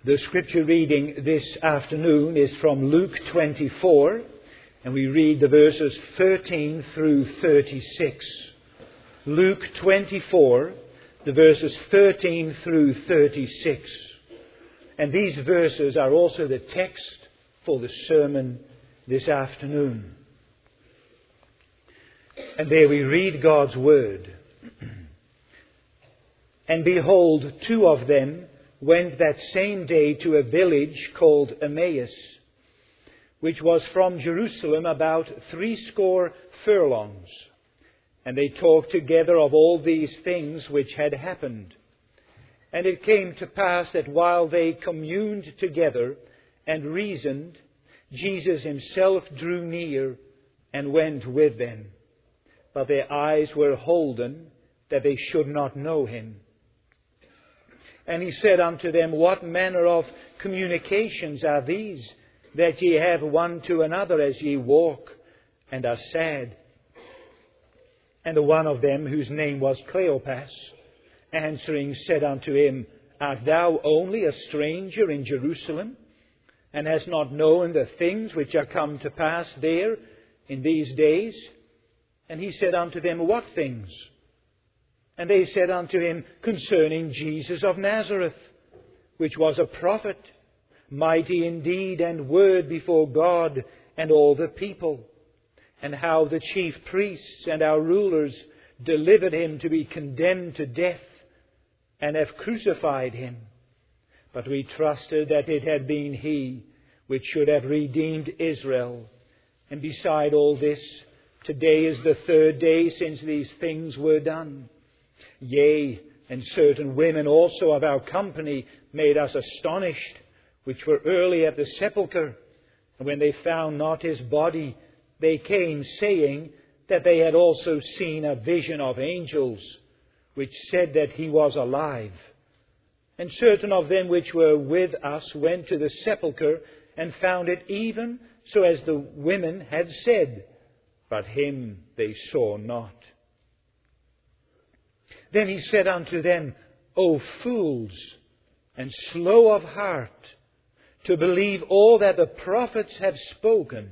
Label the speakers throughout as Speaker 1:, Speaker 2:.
Speaker 1: The scripture reading this afternoon is from Luke 24, and we read the verses 13 through 36. Luke 24, the verses 13 through 36. And these verses are also the text for the sermon this afternoon. And there we read God's word. And behold, two of them went that same day to a village called Emmaus, which was from Jerusalem about 80 furlongs. And they talked together of all these things which had happened. And it came to pass that while they communed together and reasoned, Jesus himself drew near and went with them. But their eyes were holden, that they should not know him. And he said unto them, What manner of communications are these, that ye have one to another as ye walk, and are sad? And the one of them, whose name was Cleopas, answering said unto him, Art thou only a stranger in Jerusalem, and hast not known the things which are come to pass there in these days? And he said unto them, What things? And they said unto him, Concerning Jesus of Nazareth, which was a prophet, mighty in deed and word before God and all the people, and how the chief priests and our rulers delivered him to be condemned to death, and have crucified him. But we trusted that it had been he which should have redeemed Israel. And beside all this, today is the 3rd day since these things were done. Yea, and certain women also of our company made us astonished, which were early at the sepulchre. And when they found not his body, they came, saying that they had also seen a vision of angels, which said that he was alive. And certain of them which were with us went to the sepulchre, and found it even so as the women had said, but him they saw not. Then he said unto them, O fools, and slow of heart, to believe all that the prophets have spoken.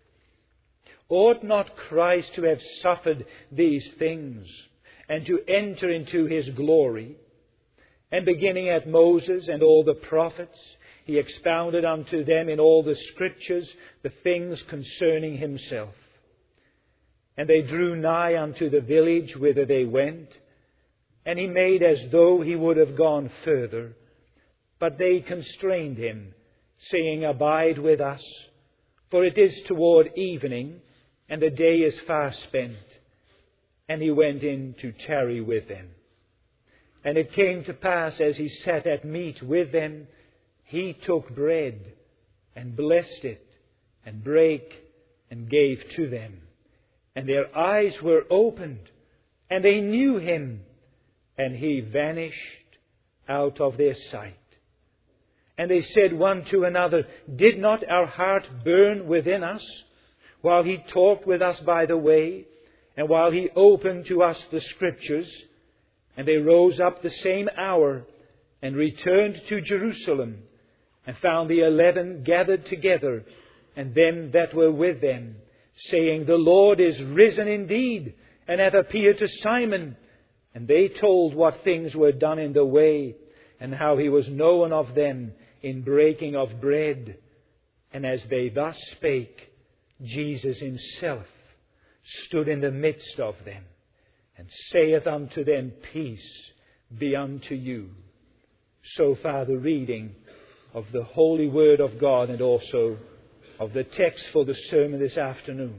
Speaker 1: Ought not Christ to have suffered these things, and to enter into his glory? And beginning at Moses and all the prophets, he expounded unto them in all the scriptures the things concerning himself. And they drew nigh unto the village whither they went, and he made as though he would have gone further. But they constrained him, saying, Abide with us, for it is toward evening, and the day is far spent. And he went in to tarry with them. And it came to pass, as he sat at meat with them, he took bread, and blessed it, and brake, and gave to them. And their eyes were opened, and they knew him, and he vanished out of their sight. And they said one to another, Did not our heart burn within us, while he talked with us by the way, and while he opened to us the Scriptures? And they rose up the same hour, and returned to Jerusalem, and found the 11 gathered together, and them that were with them, saying, The Lord is risen indeed, and hath appeared to Simon. And they told what things were done in the way, and how he was known of them in breaking of bread. And as they thus spake, Jesus himself stood in the midst of them, and saith unto them, Peace be unto you. So far the reading of the holy word of God, and also of the text for the sermon this afternoon.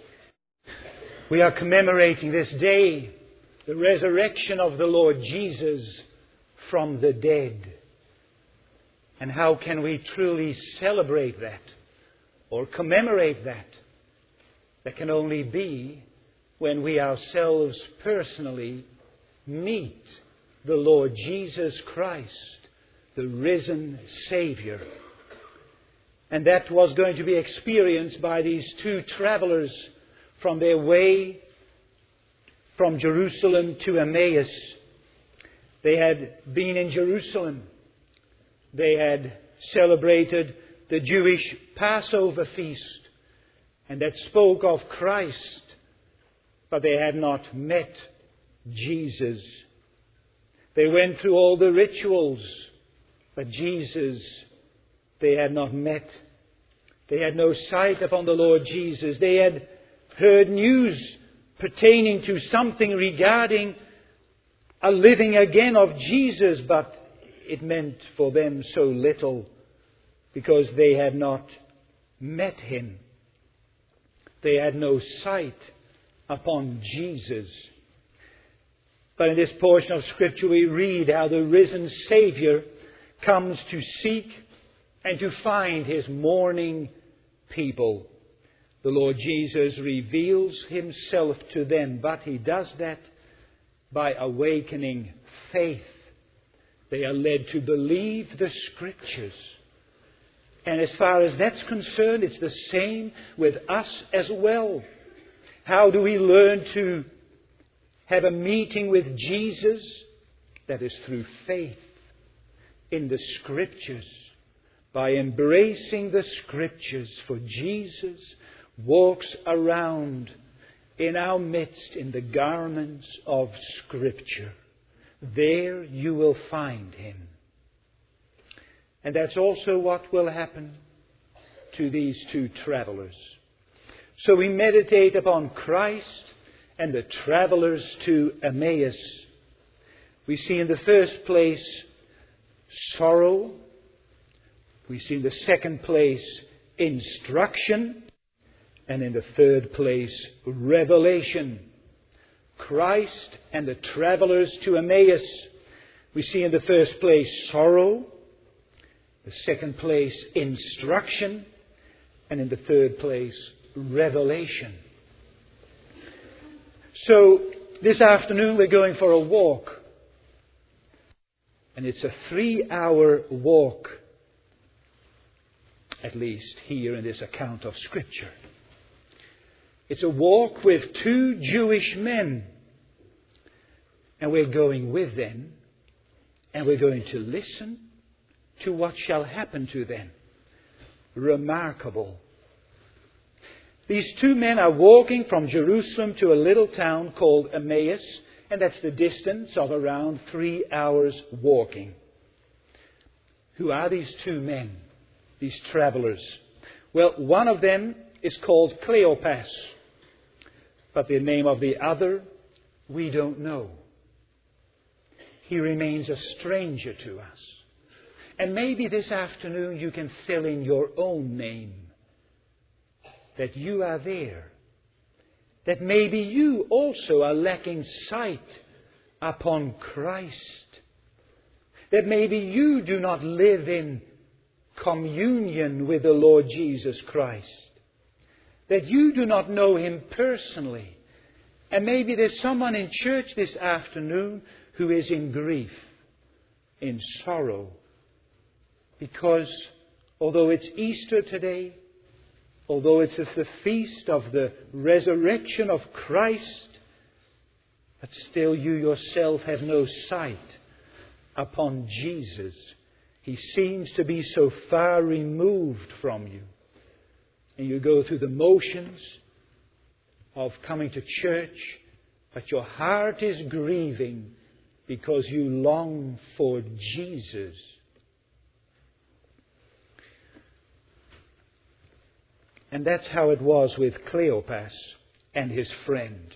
Speaker 1: We are commemorating this day, the resurrection of the Lord Jesus from the dead. And how can we truly celebrate that or commemorate that? That can only be when we ourselves personally meet the Lord Jesus Christ, the risen Savior. And that was going to be experienced by these two travelers from their way from Jerusalem to Emmaus. They had been in Jerusalem. They had celebrated the Jewish Passover feast and that spoke of Christ, but they had not met Jesus. They went through all the rituals, but Jesus they had not met. They had no sight upon the Lord Jesus. They had heard news pertaining to something regarding a living again of Jesus, but it meant for them so little because they had not met Him. They had no sight upon Jesus. But in this portion of Scripture we read how the risen Saviour comes to seek and to find His mourning people. The Lord Jesus reveals Himself to them, but He does that by awakening faith. They are led to believe the Scriptures. And as far as that's concerned, it's the same with us as well. How do we learn to have a meeting with Jesus? That is through faith in the Scriptures. By embracing the Scriptures. For Jesus walks around in our midst in the garments of Scripture. There you will find Him. And that's also what will happen to these two travelers. So we meditate upon Christ and the travelers to Emmaus. We see in the first place sorrow. We see in the second place instruction. And in the third place, revelation. Christ and the travelers to Emmaus. We see in the first place sorrow. The second place, instruction. And in the third place, revelation. So, this afternoon we're going for a walk. And it's a 3-hour walk, at least here in this account of Scripture. It's a walk with 2 Jewish men. And we're going with them. And we're going to listen to what shall happen to them. Remarkable. These 2 men are walking from Jerusalem to a little town called Emmaus. And that's the distance of around 3 hours walking. Who are these 2 men? These travelers? Well, one of them is called Cleopas. But the name of the other, we don't know. He remains a stranger to us. And maybe this afternoon you can fill in your own name. That you are there. That maybe you also are lacking sight upon Christ. That maybe you do not live in communion with the Lord Jesus Christ. That you do not know Him personally. And maybe there's someone in church this afternoon who is in grief, in sorrow. Because although it's Easter today, although it's the feast of the resurrection of Christ, but still you yourself have no sight upon Jesus. He seems to be so far removed from you. And you go through the motions of coming to church, but your heart is grieving because you long for Jesus. And that's how it was with Cleopas and his friend.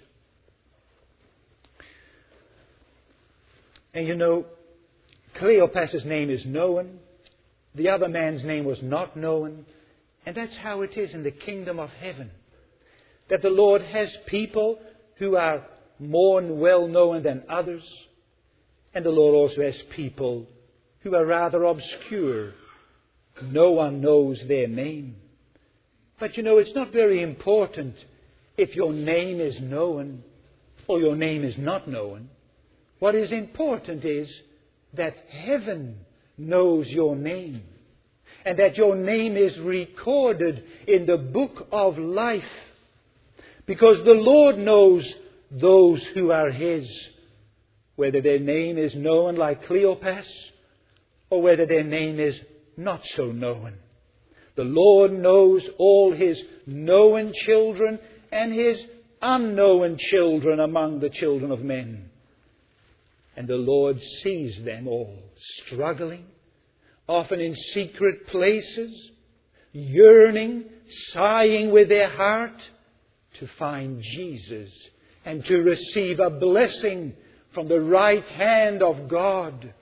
Speaker 1: And you know, Cleopas's name is known. The other man's name was not known. And that's how it is in the kingdom of heaven. That the Lord has people who are more well known than others. And the Lord also has people who are rather obscure. No one knows their name. But you know, it's not very important if your name is known or your name is not known. What is important is that heaven knows your name. And that your name is recorded in the book of life. Because the Lord knows those who are His. Whether their name is known like Cleopas, or whether their name is not so known. The Lord knows all His known children and His unknown children among the children of men. And the Lord sees them all struggling, often in secret places, yearning, sighing with their heart to find Jesus and to receive a blessing from the right hand of God.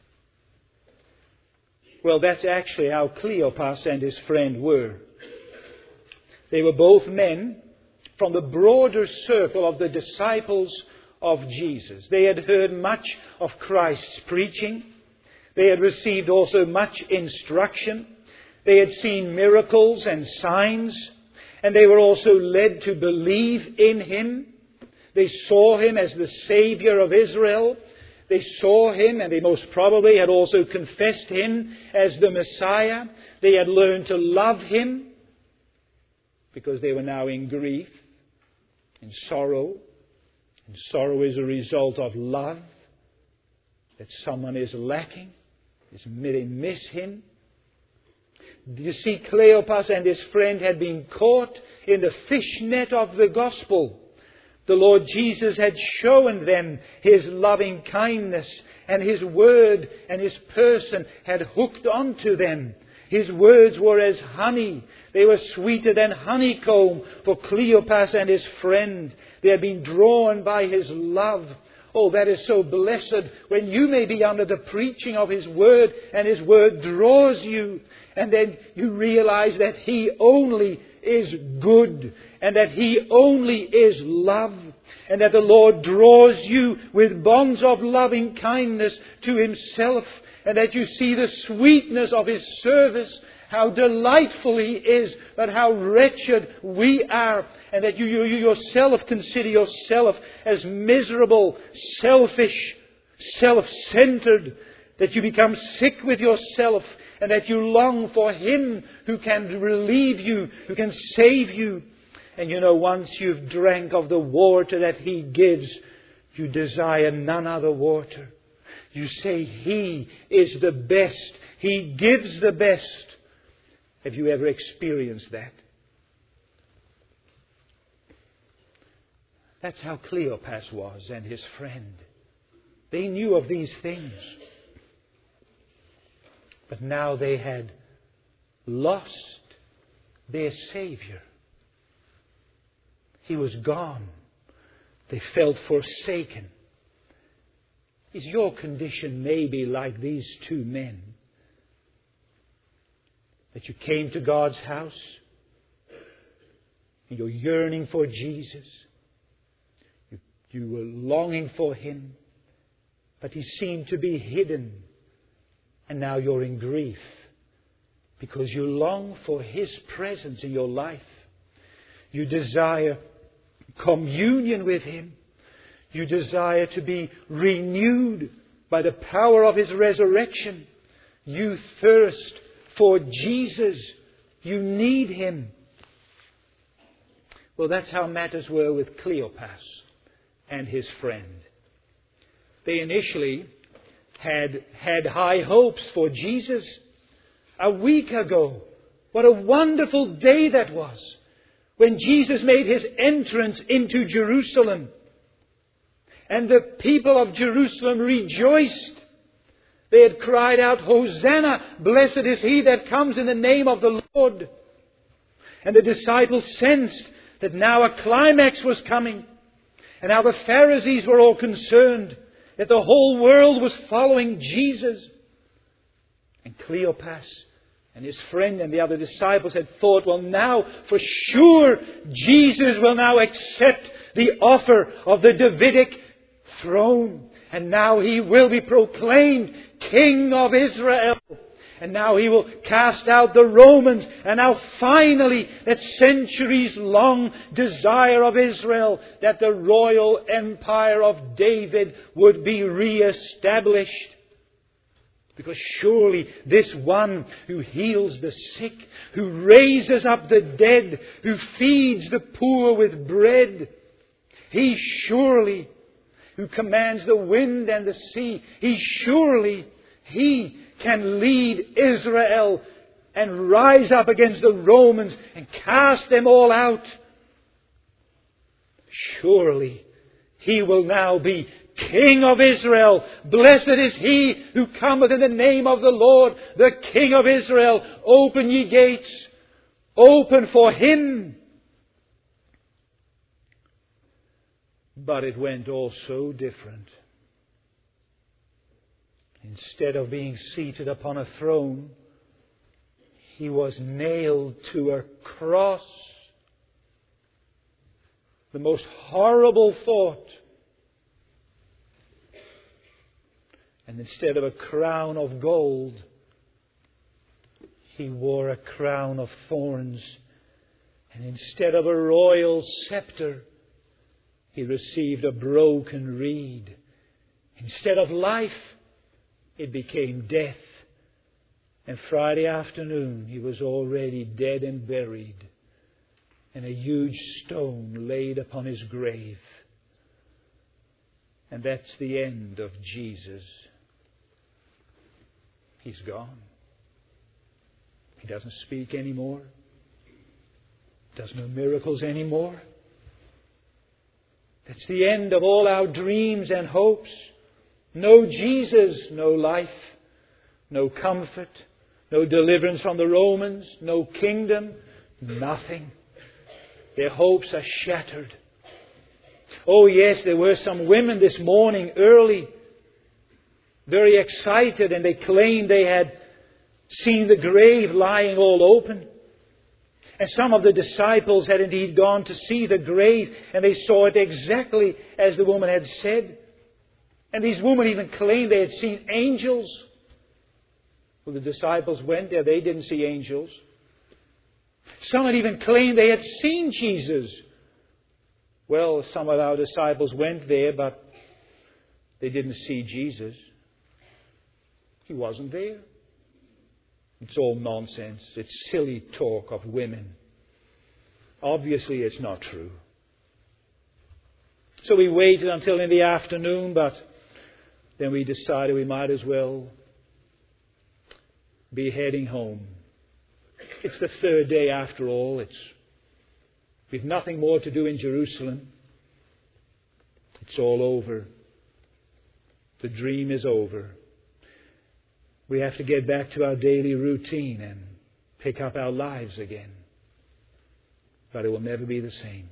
Speaker 1: Well, that's actually how Cleopas and his friend were. They were both men from the broader circle of the disciples of Jesus. They had heard much of Christ's preaching. They had received also much instruction. They had seen miracles and signs. And they were also led to believe in Him. They saw Him as the Savior of Israel. They saw Him, and they most probably had also confessed Him as the Messiah. They had learned to love Him because they were now in grief, in sorrow. And sorrow is a result of love, that someone is lacking, they miss Him. You see, Cleopas and his friend had been caught in the fishnet of the gospel. The Lord Jesus had shown them His loving kindness, and His word and His person had hooked onto them. His words were as honey. They were sweeter than honeycomb for Cleopas and his friend. They had been drawn by His love. Oh, that is so blessed when you may be under the preaching of His word and His word draws you. And then you realize that He only is good and that He only is love. And that the Lord draws you with bonds of loving kindness to Himself. And that you see the sweetness of His service, how delightful He is, but how wretched we are. And that you yourself consider yourself as miserable, selfish, self-centered. That you become sick with yourself. And that you long for Him who can relieve you, who can save you. And once you've drank of the water that He gives, you desire none other water. You say, He is the best. He gives the best. Have you ever experienced that? That's how Cleopas was and his friend. They knew of these things. But now they had lost their Savior. He was gone. They felt forsaken. Is your condition maybe like these two men? That you came to God's house and you're yearning for Jesus. You were longing for Him, but He seemed to be hidden. And now you're in grief because you long for His presence in your life. You desire communion with Him. You desire to be renewed by the power of His resurrection. You thirst for Jesus. You need Him. Well, that's how matters were with Cleopas and his friend. They initially had high hopes for Jesus. A week ago, what a wonderful day that was, when Jesus made His entrance into Jerusalem. And the people of Jerusalem rejoiced. They had cried out, Hosanna, blessed is He that comes in the name of the Lord. And the disciples sensed that now a climax was coming. And how the Pharisees were all concerned that the whole world was following Jesus. And Cleopas and his friend and the other disciples had thought, well, now for sure Jesus will now accept the offer of the Davidic throne. And now He will be proclaimed King of Israel. And now He will cast out the Romans. And now finally that centuries long desire of Israel, that the royal empire of David would be re-established. Because surely this one who heals the sick, who raises up the dead, who feeds the poor with bread, He who commands the wind and the sea, He can lead Israel and rise up against the Romans and cast them all out, surely He will now be King of Israel. Blessed is He who cometh in the name of the Lord, the King of Israel. Open ye gates, open for Him. But it went all so different. Instead of being seated upon a throne, He was nailed to a cross. The most horrible thought. And instead of a crown of gold, He wore a crown of thorns. And instead of a royal scepter, He received a broken reed. Instead of life, it became death. And Friday afternoon, He was already dead and buried, and a huge stone laid upon His grave. And that's the end of Jesus. He's gone. He doesn't speak anymore. Does no miracles anymore. That's the end of all our dreams and hopes. No Jesus, no life, no comfort, no deliverance from the Romans, no kingdom, nothing. Their hopes are shattered. Oh yes, there were some women this morning early, very excited, and they claimed they had seen the grave lying all open. And some of the disciples had indeed gone to see the grave, and they saw it exactly as the woman had said. And these women even claimed they had seen angels. Well, the disciples went there, they didn't see angels. Some had even claimed they had seen Jesus. Well, some of our disciples went there, but they didn't see Jesus. He wasn't there. It's all nonsense. It's silly talk of women. Obviously, it's not true. So we waited until in the afternoon, but then we decided we might as well be heading home. It's the third day after all. We've nothing more to do in Jerusalem. It's all over. The dream is over. We have to get back to our daily routine and pick up our lives again. But it will never be the same.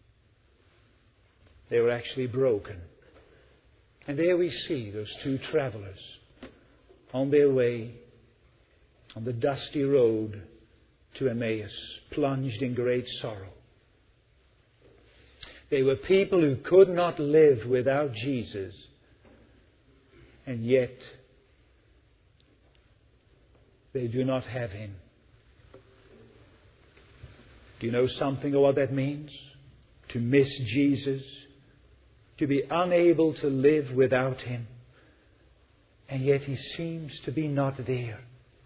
Speaker 1: They were actually broken. And there we see those two travelers on their way on the dusty road to Emmaus, plunged in great sorrow. They were people who could not live without Jesus, and yet they do not have Him. Do you know something of what that means? To miss Jesus, to be unable to live without Him, and yet He seems to be not there.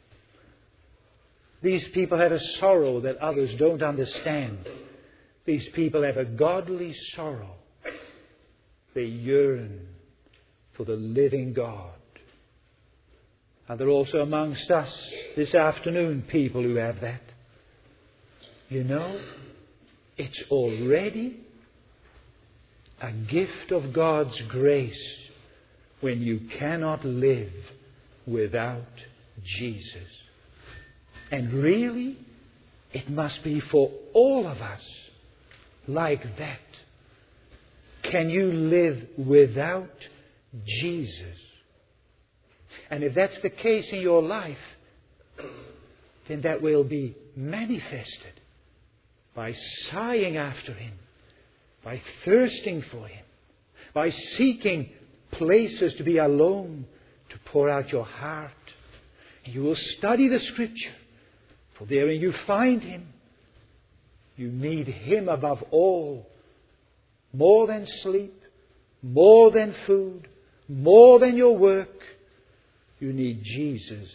Speaker 1: These people have a sorrow that others don't understand. These people have a godly sorrow. They yearn for the living God. And there are also amongst us this afternoon people who have that. You know, it's already a gift of God's grace when you cannot live without Jesus. And really, it must be for all of us like that. Can you live without Jesus? And if that's the case in your life, then that will be manifested by sighing after Him, by thirsting for Him, by seeking places to be alone, to pour out your heart. And you will study the Scripture, for therein you find Him. You need Him above all, more than sleep, more than food, more than your work. You need Jesus.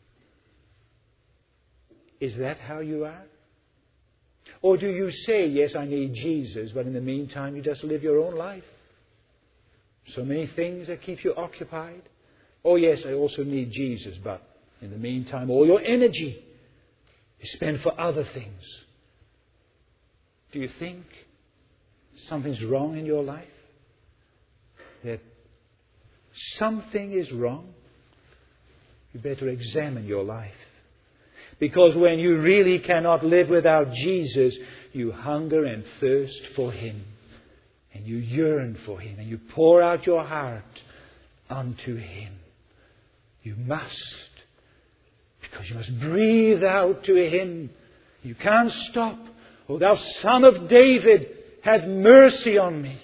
Speaker 1: Is that how you are? Or do you say, yes, I need Jesus, but in the meantime you just live your own life? So many things that keep you occupied. Oh yes, I also need Jesus, but In the meantime, all your energy is spent for other things. Do you think something's wrong in your life? That something is wrong? You better examine your life. Because when you really cannot live without Jesus, you hunger and thirst for Him. And you yearn for Him. And you pour out your heart unto Him. You must. Because you must breathe out to Him. You can't stop. O thou Son of David, have mercy on me.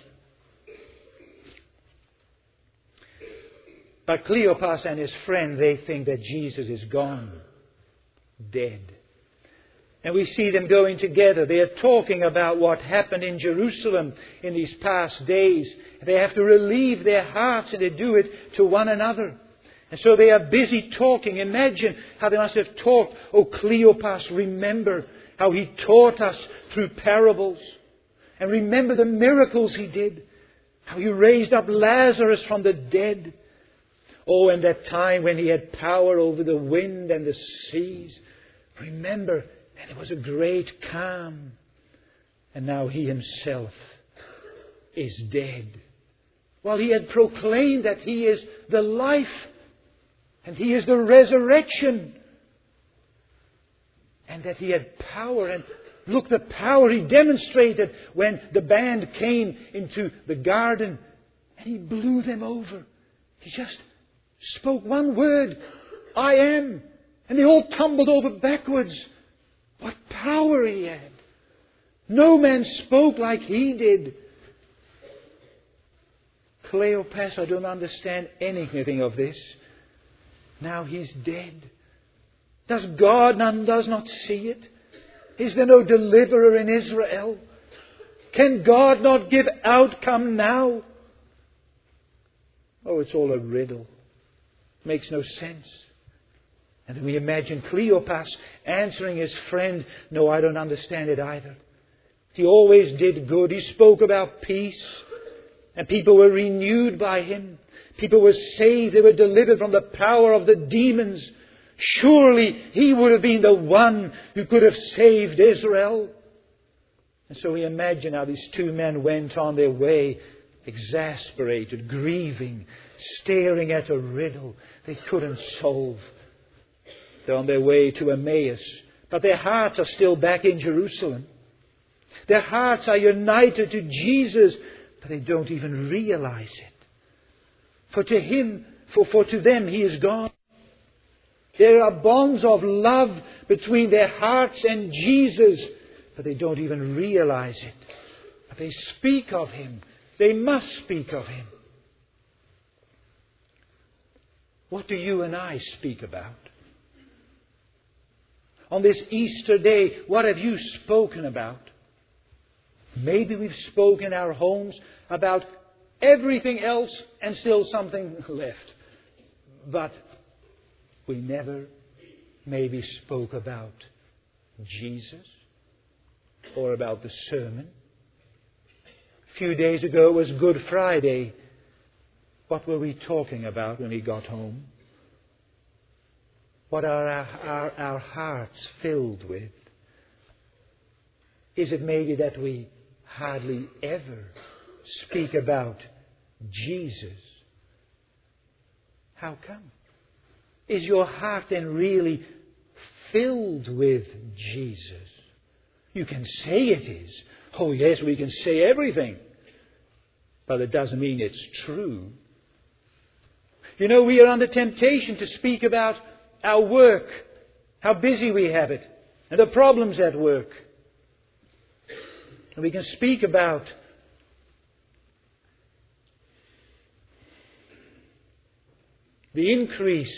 Speaker 1: But Cleopas and his friend, they think that Jesus is gone. Dead. And we see them going together. They are talking about what happened in Jerusalem in these past days. They have to relieve their hearts, and they do it to one another. And so they are busy talking. Imagine how they must have talked. Oh, Cleopas, remember how he taught us through parables. And remember the miracles he did. How he raised up Lazarus from the dead. Oh, and that time when he had power over the wind and the seas. Remember, and it was a great calm. And now he himself is dead. While he had proclaimed that he is the life and he is the resurrection. And that he had power. And look, the power he demonstrated when the band came into the garden. And he blew them over. He just spoke one word. I am. And they all tumbled over backwards. What power he had. No man spoke like he did. Cleopas, I don't understand anything of this. Now he's dead. Does God does not see it? Is there no deliverer in Israel? Can God not give outcome now? Oh, it's all a riddle. Makes no sense. And then we imagine Cleopas answering his friend, no, I don't understand it either. He always did good. He spoke about peace. And people were renewed by him. People were saved. They were delivered from the power of the demons. Surely he would have been the one who could have saved Israel. And so we imagine how these two men went on their way, exasperated, grieving, staring at a riddle they couldn't solve. They're on their way to Emmaus, but their hearts are still back in Jerusalem. Their hearts are united to Jesus, but they don't even realize it. For to them He is gone. There are bonds of love between their hearts and Jesus, but they don't even realize it. But they speak of Him. They must speak of Him. What do you and I speak about? On this Easter day, what have you spoken about? Maybe we've spoken in our homes about everything else and still something left. But we never maybe spoke about Jesus or about the sermon. A few days ago it was Good Friday. What were we talking about when we got home? What are our hearts filled with? Is it maybe that we hardly ever speak about Jesus? How come? Is your heart then really filled with Jesus? You can say it is. Oh yes, we can say everything. But it doesn't mean it's true. You know, we are under temptation to speak about our work, how busy we have it, and the problems at work. And we can speak about the increase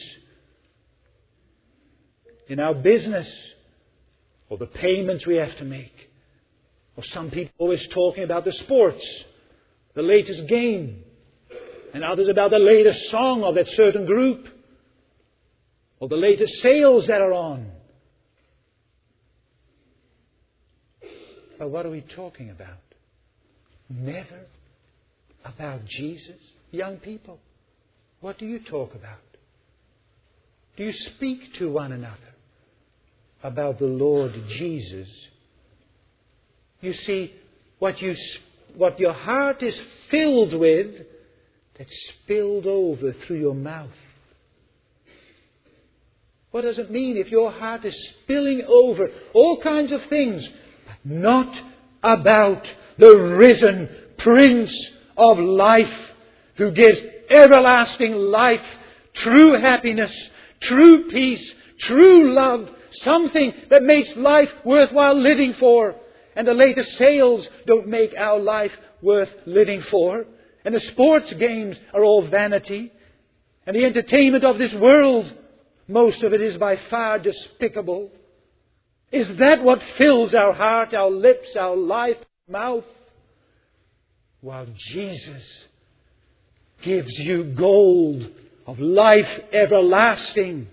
Speaker 1: in our business, or the payments we have to make. Or some people always talking about the sports, the latest game, and others about the latest song of that certain group, or the latest sales that are on. But what are we talking about? Never about Jesus. Young people, what do you talk about? Do you speak to one another about the Lord Jesus? You see, what your heart is filled with, that's spilled over through your mouth. What does it mean if your heart is spilling over all kinds of things, but not about the risen Prince of life, who gives everlasting life, true happiness, true peace, true love, something that makes life worthwhile living for. And the latest sales don't make our life worth living for. And the sports games are all vanity. And the entertainment of this world, most of it is by far despicable. Is that what fills our heart, our lips, our life, mouth? While Jesus gives you gold of life everlasting,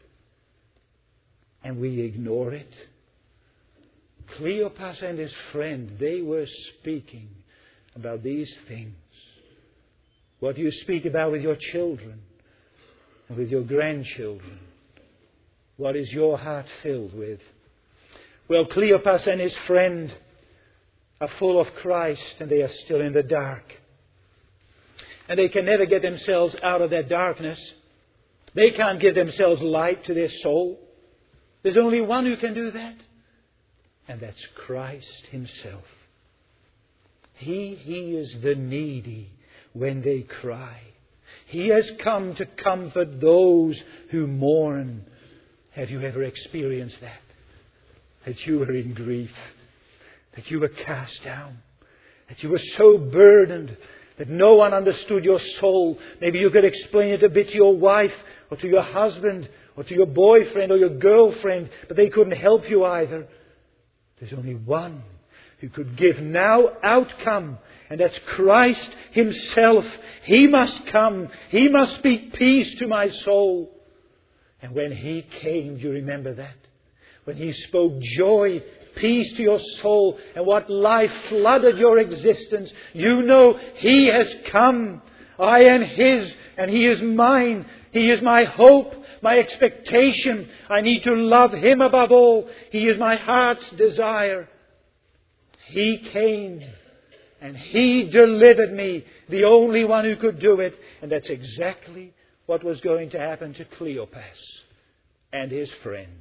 Speaker 1: and we ignore it. Cleopas and his friend, they were speaking about these things. What do you speak about with your children and with your grandchildren? What is your heart filled with? Well, Cleopas and his friend are full of Christ, and they are still in the dark. And they can never get themselves out of that darkness. They can't give themselves light to their soul. There's only one who can do that, and that's Christ Himself. He hears the needy when they cry. He has come to comfort those who mourn. Have you ever experienced that? That you were in grief, that you were cast down, that you were so burdened that no one understood your soul. Maybe you could explain it a bit to your wife or to your husband or to your boyfriend or your girlfriend, but they couldn't help you either. There's only one who could give now outcome, and that's Christ Himself. He must come. He must speak peace to my soul. And when He came, do you remember that? When He spoke joy, peace to your soul, and what life flooded your existence, you know He has come. I am His and He is mine. He is my hope, my expectation. I need to love Him above all. He is my heart's desire. He came and He delivered me, the only one who could do it. And that's exactly what was going to happen to Cleopas and his friend.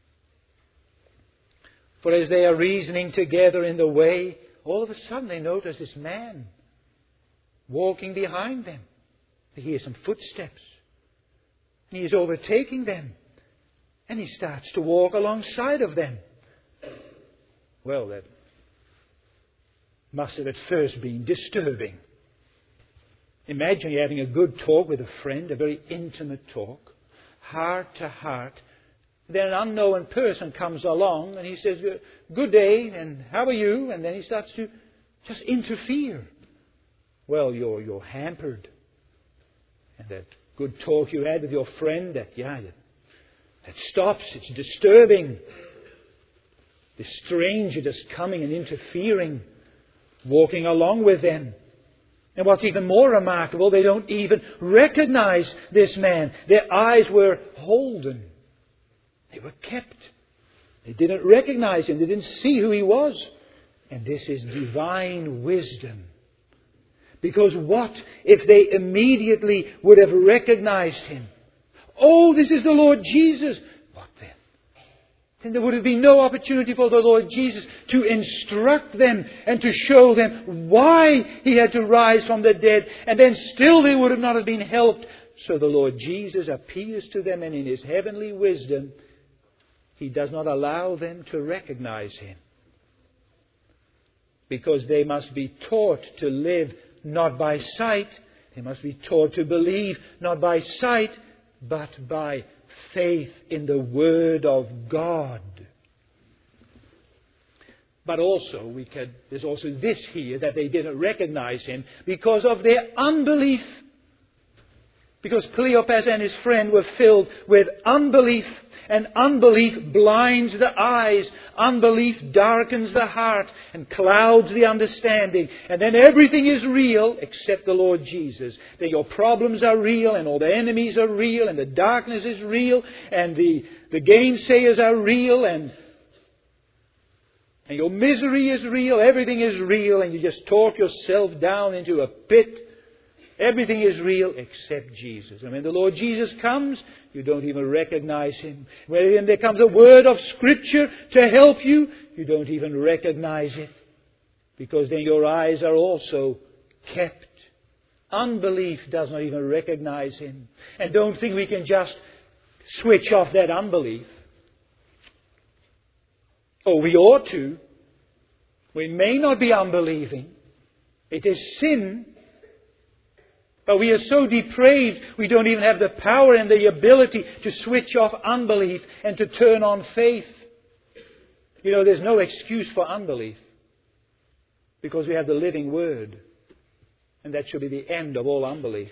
Speaker 1: For as they are reasoning together in the way, all of a sudden they notice this man walking behind them. They hear some footsteps. He is overtaking them. And he starts to walk alongside of them. Well, that must have at first been disturbing. Imagine you're having a good talk with a friend, a very intimate talk, heart to heart. Then an unknown person comes along and he says, "Good day, and how are you?" And then he starts to just interfere. Well, you're hampered. And that good talk you had with your friend, that stops. It's disturbing. The stranger just coming and interfering, walking along with them. And what's even more remarkable, they don't even recognize this man. Their eyes were holden. They were kept. They didn't recognize Him. They didn't see who He was. And this is divine wisdom. Because what if they immediately would have recognized Him? Oh, this is the Lord Jesus. What then? Then there would have been no opportunity for the Lord Jesus to instruct them and to show them why He had to rise from the dead. And then still they would have not have been helped. So the Lord Jesus appears to them, and in His heavenly wisdom, He does not allow them to recognize Him. Because they must be taught to live not by sight. They must be taught to believe not by sight, but by faith in the Word of God. But also, there's also this here, that they didn't recognize Him because of their unbelief. Because Cleopas and his friend were filled with unbelief, and unbelief blinds the eyes, unbelief darkens the heart and clouds the understanding. And then everything is real except the Lord Jesus. Then your problems are real, and all the enemies are real, and the darkness is real, and the gainsayers are real, and your misery is real, everything is real, and you just talk yourself down into a pit. Everything is real except Jesus. And when the Lord Jesus comes, you don't even recognize Him. When there comes a word of Scripture to help you, you don't even recognize it. Because then your eyes are also kept. Unbelief does not even recognize Him. And don't think we can just switch off that unbelief. Oh, we ought to. We may not be unbelieving. It is sin. But we are so depraved, we don't even have the power and the ability to switch off unbelief and to turn on faith. You know, there's no excuse for unbelief. Because we have the living Word. And that should be the end of all unbelief.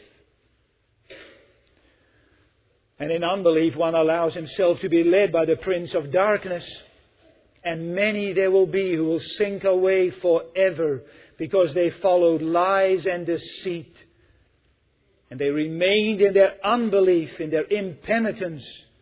Speaker 1: And in unbelief, one allows himself to be led by the prince of darkness. And many there will be who will sink away forever because they followed lies and deceit. And they remained in their unbelief, in their impenitence.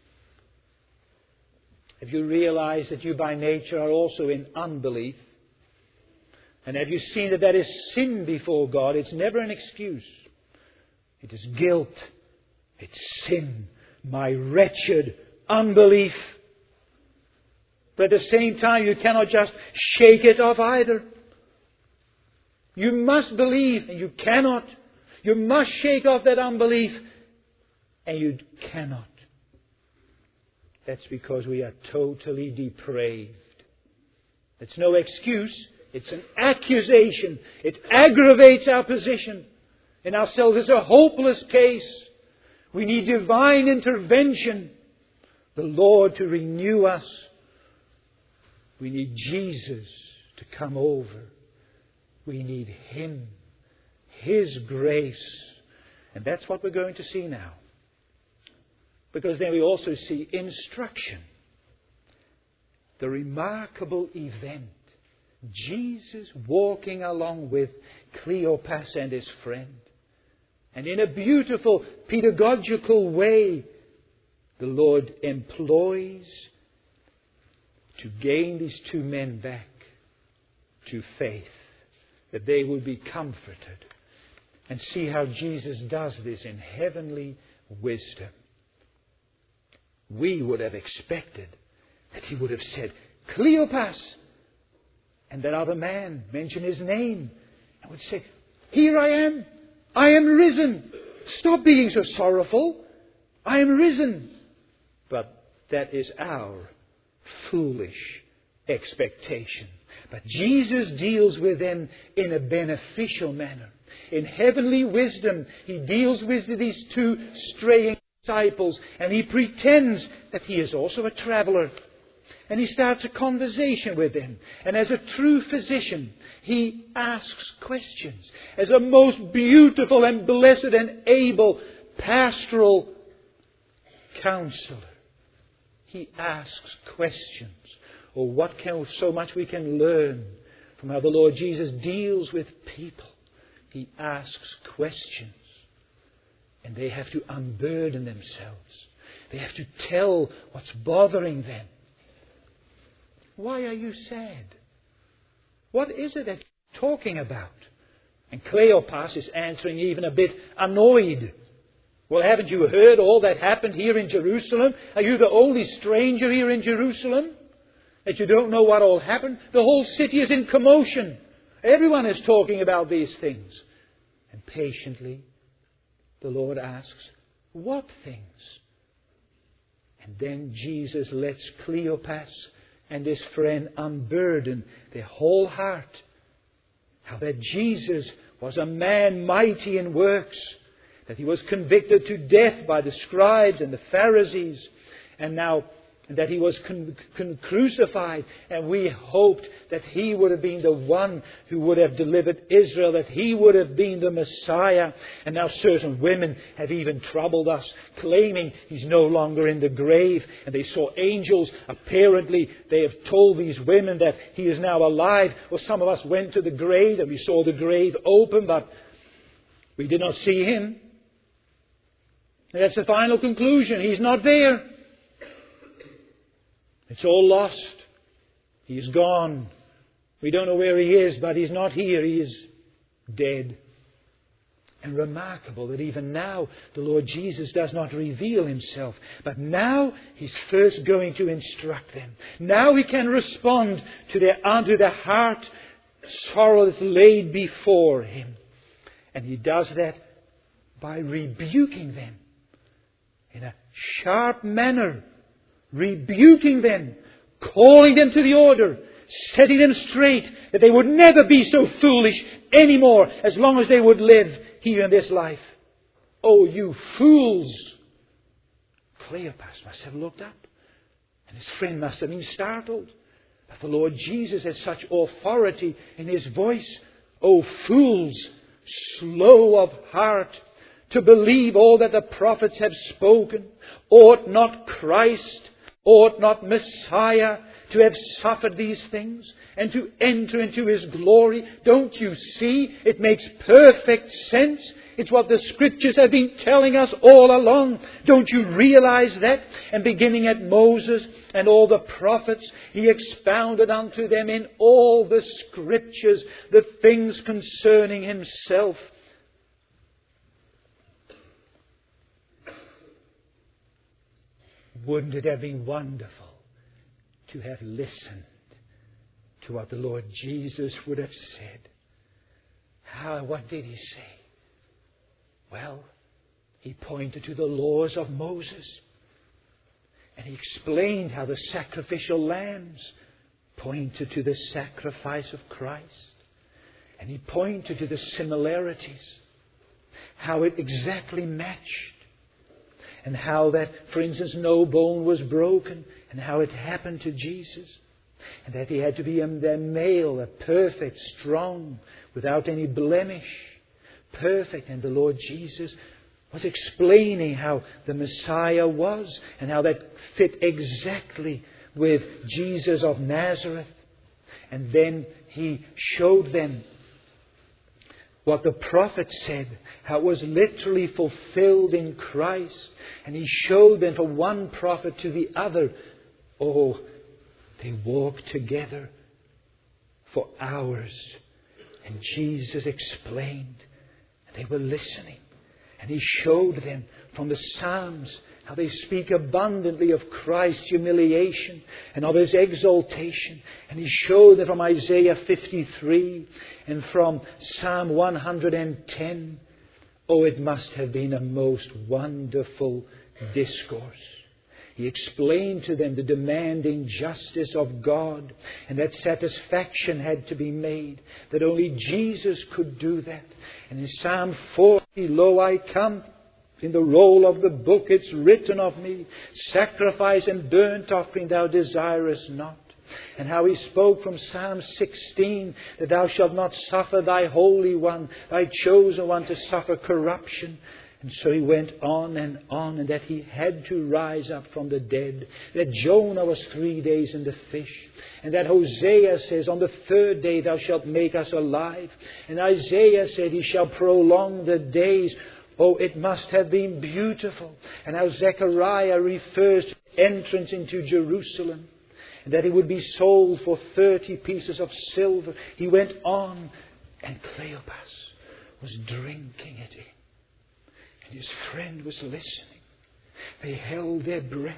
Speaker 1: Have you realized that you by nature are also in unbelief? And have you seen that that is sin before God? It's never an excuse. It is guilt. It's sin. My wretched unbelief. But at the same time, you cannot just shake it off either. You must believe, and you cannot. You must shake off that unbelief, and you cannot. That's because we are totally depraved. It's no excuse. It's an accusation. It aggravates our position in ourselves. It's a hopeless case. We need divine intervention. The Lord to renew us. We need Jesus to come over. We need Him. His grace. And that's what we're going to see now. Because then we also see instruction. The remarkable event. Jesus walking along with Cleopas and his friend. And in a beautiful pedagogical way, the Lord employs to gain these two men back to faith. That they will be comforted. And see how Jesus does this in heavenly wisdom. We would have expected that He would have said, Cleopas, and that other man mention his name and would say, here I am risen. Stop being so sorrowful. I am risen. But that is our foolish expectation. But Jesus deals with them in a beneficial manner. In heavenly wisdom, He deals with these two straying disciples, and He pretends that He is also a traveller. And He starts a conversation with them. And as a true physician, He asks questions. As a most beautiful and blessed and able pastoral counselor, He asks questions. Oh, so much we can learn from how the Lord Jesus deals with people. He asks questions. And they have to unburden themselves. They have to tell what's bothering them. Why are you sad? What is it that you're talking about? And Cleopas is answering even a bit annoyed. Well, haven't you heard all that happened here in Jerusalem? Are you the only stranger here in Jerusalem? That you don't know what all happened? The whole city is in commotion. Everyone is talking about these things. And patiently, the Lord asks, what things? And then Jesus lets Cleopas and his friend unburden their whole heart. How that Jesus was a man mighty in works. That He was convicted to death by the scribes and the Pharisees. And now and that He was crucified, and we hoped that He would have been the one who would have delivered Israel, that He would have been the Messiah. And now certain women have even troubled us, claiming He's no longer in the grave, and they saw angels. Apparently they have told these women that He is now alive. Well, some of us went to the grave and we saw the grave open, but we did not see Him. And that's the final conclusion. He's not there. It's all lost. He's gone. We don't know where He is, but He's not here. He is dead. And remarkable that even now the Lord Jesus does not reveal Himself. But now He's first going to instruct them. Now He can respond to their heart sorrow that's laid before Him. And He does that by rebuking them in a sharp manner. Rebuking them, calling them to the order, setting them straight, that they would never be so foolish anymore as long as they would live here in this life. Oh, you fools! Cleopas must have looked up, and his friend must have been startled. But the Lord Jesus has such authority in His voice. Oh, fools, slow of heart to believe all that the prophets have spoken. Ought not Christ, ought not Messiah to have suffered these things and to enter into His glory? Don't you see? It makes perfect sense. It's what the Scriptures have been telling us all along. Don't you realize that? And beginning at Moses and all the prophets, He expounded unto them in all the Scriptures the things concerning Himself. Wouldn't it have been wonderful to have listened to what the Lord Jesus would have said? What did He say? Well, He pointed to the laws of Moses. And He explained how the sacrificial lambs pointed to the sacrifice of Christ. And He pointed to the similarities, how it exactly matched. And how that, for instance, no bone was broken, and how it happened to Jesus. And that He had to be a male, a perfect, strong, without any blemish. Perfect. And the Lord Jesus was explaining how the Messiah was, and how that fit exactly with Jesus of Nazareth. And then He showed them what the prophet said, how it was literally fulfilled in Christ. And He showed them from one prophet to the other. Oh, they walked together for hours. And Jesus explained. And they were listening. And He showed them from the Psalms how they speak abundantly of Christ's humiliation and of His exaltation. And He showed them from Isaiah 53 and from Psalm 110. Oh, it must have been a most wonderful discourse. He explained to them the demanding justice of God, and that satisfaction had to be made, that only Jesus could do that. And in Psalm 40, lo, I come. In the roll of the book it's written of me, sacrifice and burnt offering thou desirest not. And how He spoke from Psalm 16, that thou shalt not suffer thy Holy One, thy chosen one, to suffer corruption. And so He went on, and that He had to rise up from the dead. That Jonah was 3 days in the fish. And that Hosea says, on the third day thou shalt make us alive. And Isaiah said, He shall prolong the days. Oh, it must have been beautiful. And how Zechariah refers to entrance into Jerusalem. And that it would be sold for 30 pieces of silver. He went on, and Cleopas was drinking it in. And his friend was listening. They held their breath.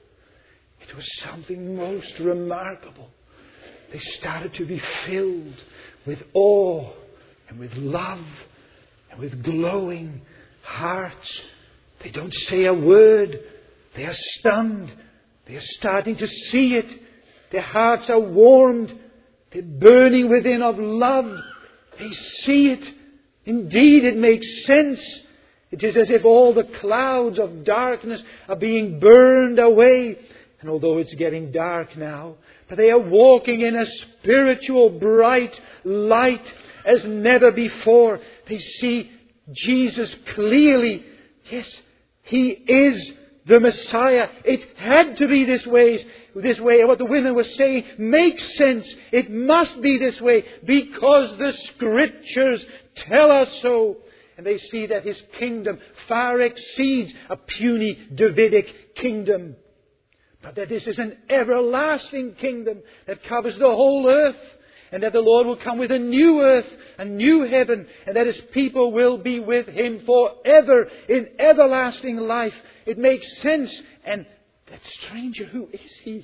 Speaker 1: It was something most remarkable. They started to be filled with awe and with love and with glowing hearts. They don't say a word. They are stunned. They are starting to see it. Their hearts are warmed. They're burning within of love. They see it. Indeed, it makes sense. It is as if all the clouds of darkness are being burned away. And although it's getting dark now, but they are walking in a spiritual bright light as never before. They see Jesus clearly. Yes, He is the Messiah. It had to be this way. What the women were saying makes sense. It must be this way because the Scriptures tell us so. And they see that His kingdom far exceeds a puny Davidic kingdom. But that this is an everlasting kingdom that covers the whole earth. And that the Lord will come with a new earth, a new heaven. And that His people will be with Him forever in everlasting life. It makes sense. And that stranger, who is he?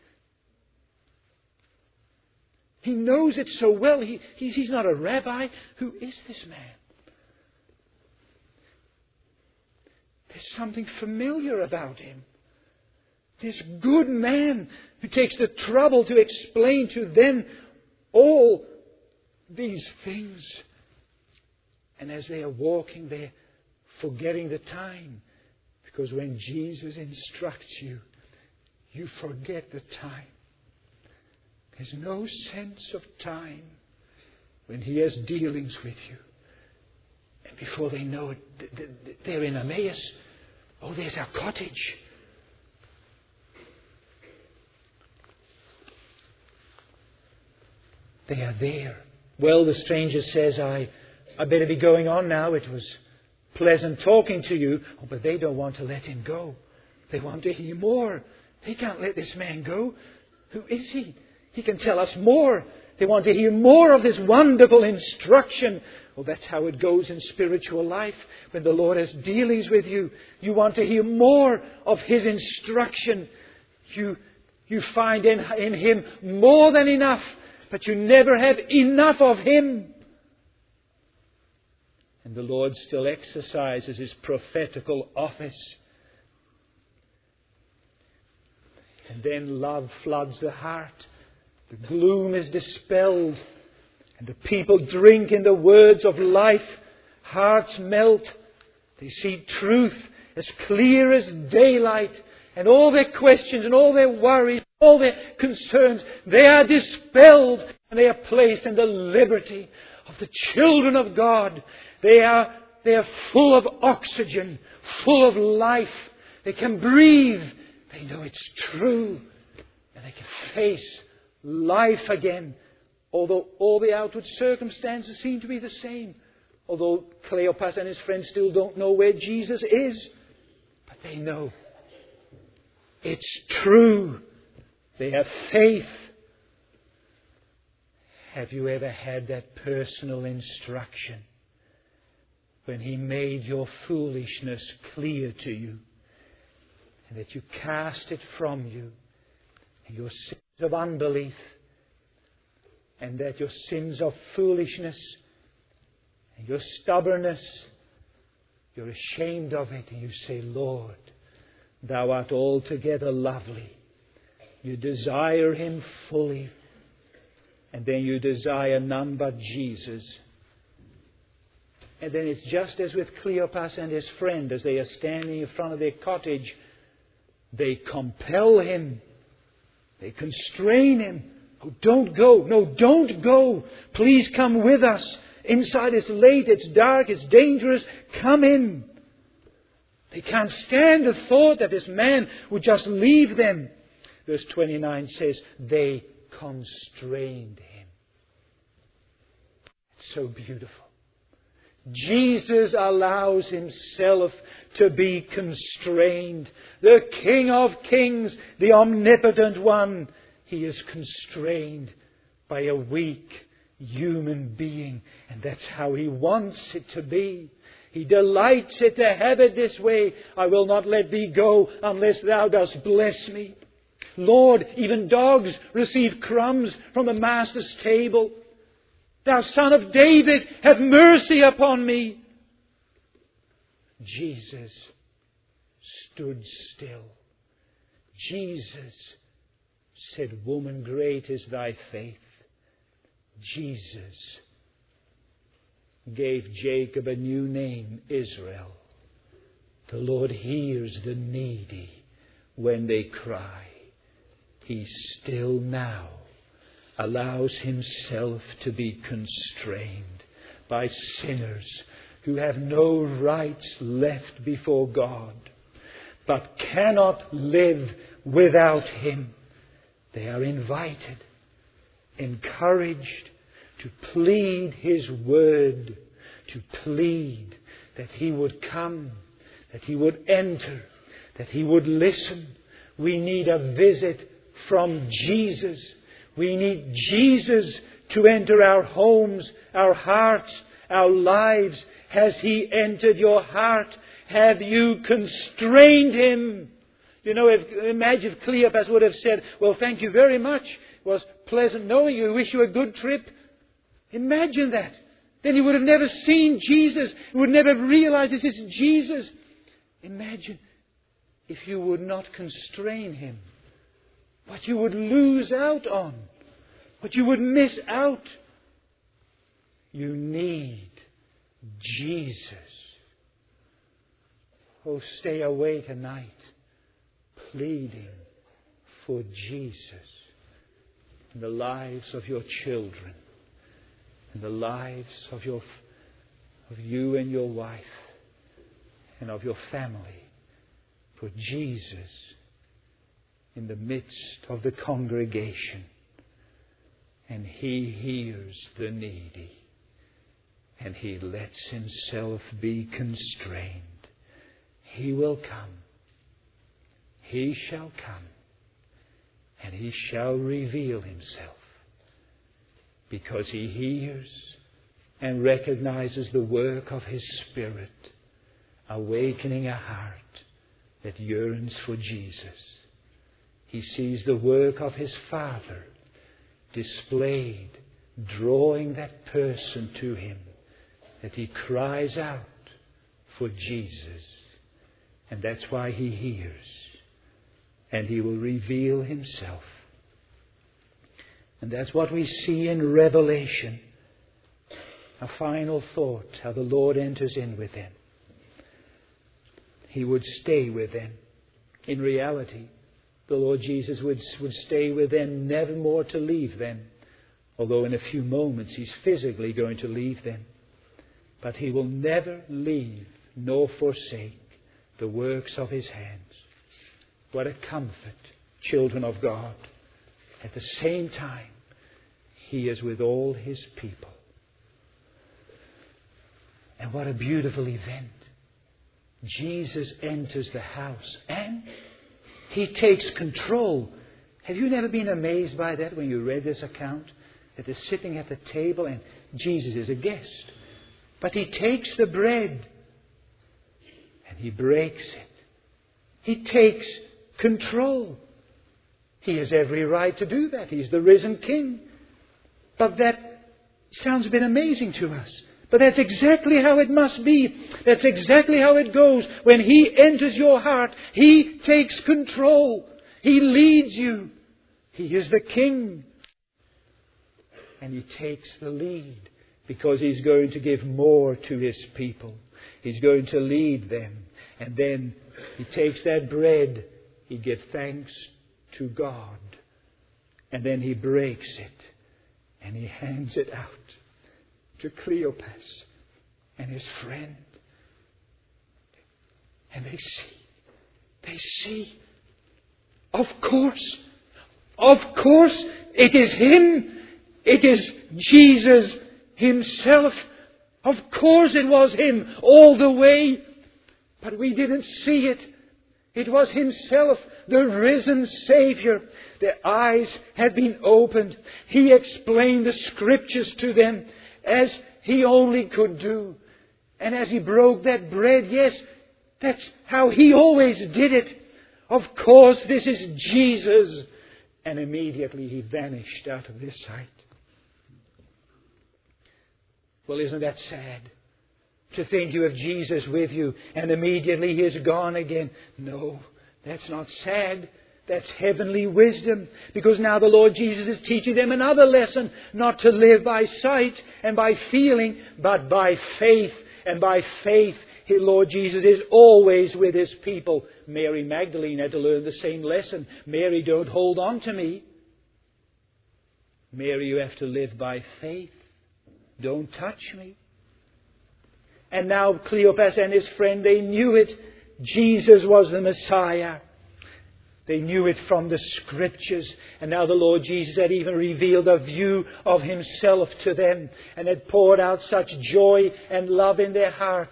Speaker 1: He knows it so well. He's not a rabbi. Who is this man? There's something familiar about him. This good man who takes the trouble to explain to them all these things. And as they are walking, they're forgetting the time. Because when Jesus instructs you, you forget the time. There's no sense of time when He has dealings with you. And before they know it, they're in Emmaus. Oh, there's our cottage. They are there. Well, the stranger says, I better be going on now. It was pleasant talking to you. Oh, but they don't want to let him go. They want to hear more. They can't let this man go. Who is he? He can tell us more. They want to hear more of this wonderful instruction. Well, that's how it goes in spiritual life. When the Lord has dealings with you, you want to hear more of His instruction. You find in Him more than enough. But you never have enough of Him. And the Lord still exercises His prophetical office. And then love floods the heart. The gloom is dispelled. And the people drink in the words of life. Hearts melt. They see truth as clear as daylight. And all their questions and all their worries, all their concerns, they are dispelled and they are placed in the liberty of the children of God. They are full of oxygen, full of life. They can breathe. They know it's true. And they can face life again. Although all the outward circumstances seem to be the same. Although Cleopas and his friends still don't know where Jesus is. But they know it's true. They have faith. Have you ever had that personal instruction when He made your foolishness clear to you and that you cast it from you and your sins of unbelief and that your sins of foolishness and your stubbornness, you're ashamed of it and you say, Lord, Thou art altogether lovely. You desire Him fully. And then you desire none but Jesus. And then it's just as with Cleopas and his friend as they are standing in front of their cottage. They compel him. They constrain him. Oh, don't go. No, don't go. Please come with us. Inside it's late, it's dark, it's dangerous. Come in. They can't stand the thought that this man would just leave them. Verse 29 says, they constrained him. It's so beautiful. Jesus allows Himself to be constrained. The King of Kings, the Omnipotent One, He is constrained by a weak human being. And that's how He wants it to be. He delights it to have it this way. I will not let Thee go unless Thou dost bless me. Lord, even dogs receive crumbs from the Master's table. Thou Son of David, have mercy upon me. Jesus stood still. Jesus said, Woman, great is thy faith. Jesus gave Jacob a new name, Israel. The Lord hears the needy when they cry. He still now allows himself to be constrained by sinners who have no rights left before God, but cannot live without him. They are invited, encouraged to plead his word, to plead that he would come, that he would enter, that he would listen. We need a visit from Jesus. We need Jesus to enter our homes, our hearts, our lives. Has he entered your heart? Have you constrained him? You know, imagine if Cleopas would have said, well, thank you very much. It was pleasant knowing you. I wish you a good trip. Imagine that. Then he would have never seen Jesus. He would never have realized this is Jesus. Imagine if you would not constrain him. What you would lose out on. What you would miss out. You need Jesus. Oh, stay away tonight, pleading for Jesus in the lives of your children, in the lives of you and your wife, and of your family, for Jesus in the midst of the congregation. And he hears the needy, and he lets himself be constrained. He will come. He shall come. And he shall reveal himself. Because he hears and recognizes the work of his Spirit, awakening a heart that yearns for Jesus. He sees the work of his Father displayed, drawing that person to him, that he cries out for Jesus. And that's why he hears. And he will reveal himself. And that's what we see in Revelation. A final thought, how the Lord enters in with them. He would stay with them. In reality, the Lord Jesus would stay with them, never more to leave them. Although in a few moments he's physically going to leave them. But he will never leave nor forsake the works of his hands. What a comfort, children of God. At the same time, he is with all his people. And what a beautiful event. Jesus enters the house and he takes control. Have you never been amazed by that when you read this account? That they're sitting at the table and Jesus is a guest. But he takes the bread and he breaks it. He takes control. He has every right to do that. He's the risen King. But that sounds a bit amazing to us. But that's exactly how it must be. That's exactly how it goes. When he enters your heart, he takes control. He leads you. He is the King. And he takes the lead because he's going to give more to his people. He's going to lead them. And then he takes that bread. He gives thanks to God. And then he breaks it. And he hands it out to Cleopas and his friend. And they see. Of course, it is him. It is Jesus himself. Of course it was him all the way. But we didn't see it. It was himself, the risen Savior. Their eyes had been opened. He explained the Scriptures to them as he only could do. And as he broke that bread, yes, that's how he always did it. Of course, this is Jesus. And immediately he vanished out of their sight. Well, isn't that sad? To think you have Jesus with you and immediately he is gone again. No, that's not sad. That's heavenly wisdom. Because now the Lord Jesus is teaching them another lesson. Not to live by sight and by feeling, but by faith. And by faith Lord Jesus is always with His people. Mary Magdalene had to learn the same lesson. Mary, don't hold on to me. Mary, you have to live by faith. Don't touch me. And now Cleopas and his friend, they knew it. Jesus was the Messiah. They knew it from the Scriptures. And now the Lord Jesus had even revealed a view of Himself to them and had poured out such joy and love in their heart.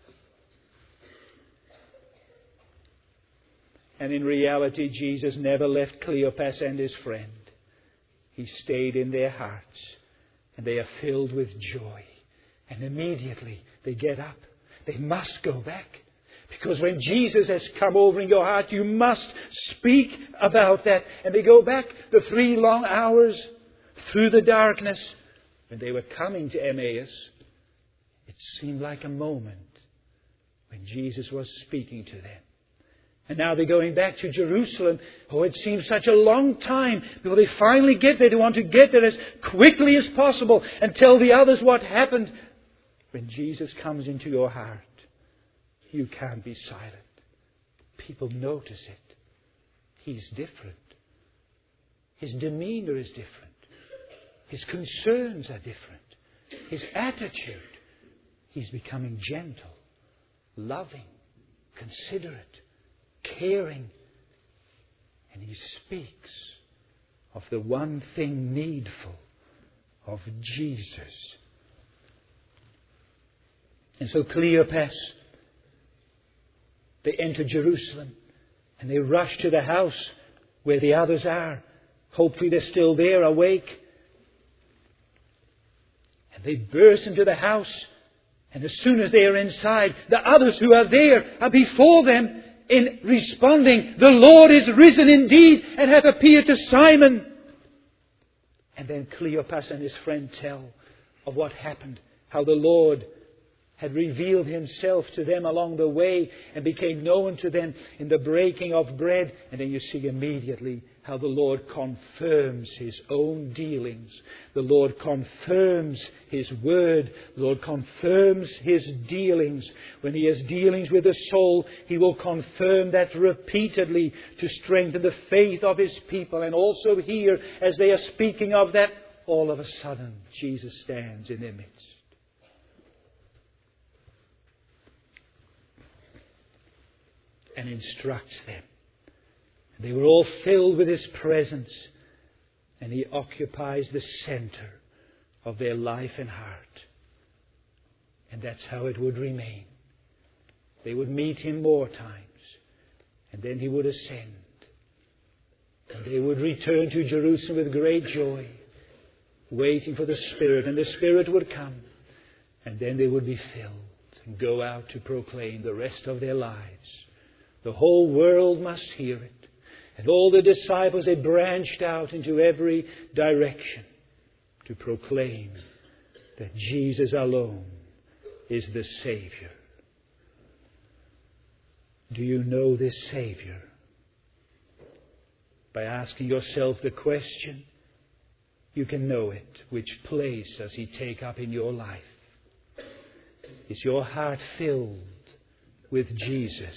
Speaker 1: And in reality, Jesus never left Cleopas and his friend. He stayed in their hearts, and they are filled with joy. And immediately they get up. They must go back. Because when Jesus has come over in your heart, you must speak about that. And they go back the 3 long hours through the darkness. When they were coming to Emmaus, it seemed like a moment when Jesus was speaking to them. And now they're going back to Jerusalem. Oh, it seems such a long time before they finally get there. They want to get there as quickly as possible and tell the others what happened. When Jesus comes into your heart, you can't be silent. People notice it. He's different. His demeanor is different. His concerns are different. His attitude. He's becoming gentle, loving, considerate, caring. And He speaks of the one thing needful, of Jesus. And so Cleopas, they enter Jerusalem and they rush to the house where the others are. Hopefully they're still there, awake. And they burst into the house. And as soon as they are inside, the others who are there are before them in responding, "The Lord is risen indeed and hath appeared to Simon." And then Cleopas and his friend tell of what happened, how the Lord had revealed Himself to them along the way and became known to them in the breaking of bread. And then you see immediately how the Lord confirms His own dealings. The Lord confirms His word. The Lord confirms His dealings. When He has dealings with the soul, He will confirm that repeatedly to strengthen the faith of His people. And also here, as they are speaking of that, all of a sudden Jesus stands in their midst. And instructs them. They were all filled with His presence. And He occupies the center of their life and heart. And that's how it would remain. They would meet Him more times. And then He would ascend. And they would return to Jerusalem with great joy, waiting for the Spirit. And the Spirit would come. And then they would be filled and go out to proclaim the rest of their lives. The whole world must hear it. And all the disciples, they branched out into every direction to proclaim that Jesus alone is the Savior. Do you know this Savior? By asking yourself the question, you can know it. Which place does He take up in your life? Is your heart filled with Jesus?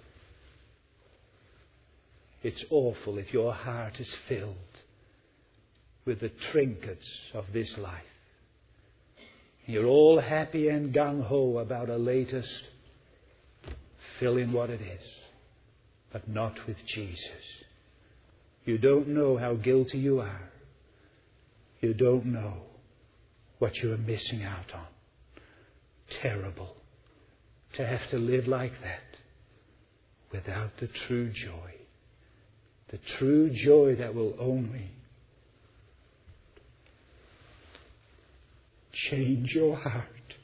Speaker 1: It's awful if your heart is filled with the trinkets of this life. You're all happy and gung-ho about a latest. Fill in what it is, but not with Jesus. You don't know how guilty you are. You don't know what you are missing out on. Terrible to have to live like that without the true joy. The true joy that will only change your heart.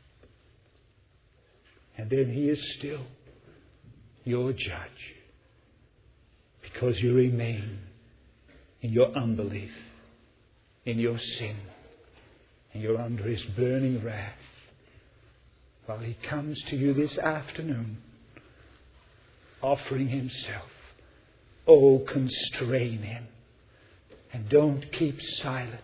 Speaker 1: And then He is still your judge. Because you remain in your unbelief, in your sin, and you're under His burning wrath. While He comes to you this afternoon, offering Himself. Oh, constrain Him. And don't keep silence.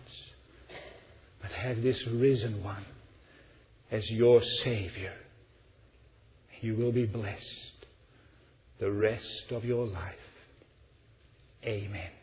Speaker 1: But have this risen one as your Savior. you will be blessed the rest of your life. Amen.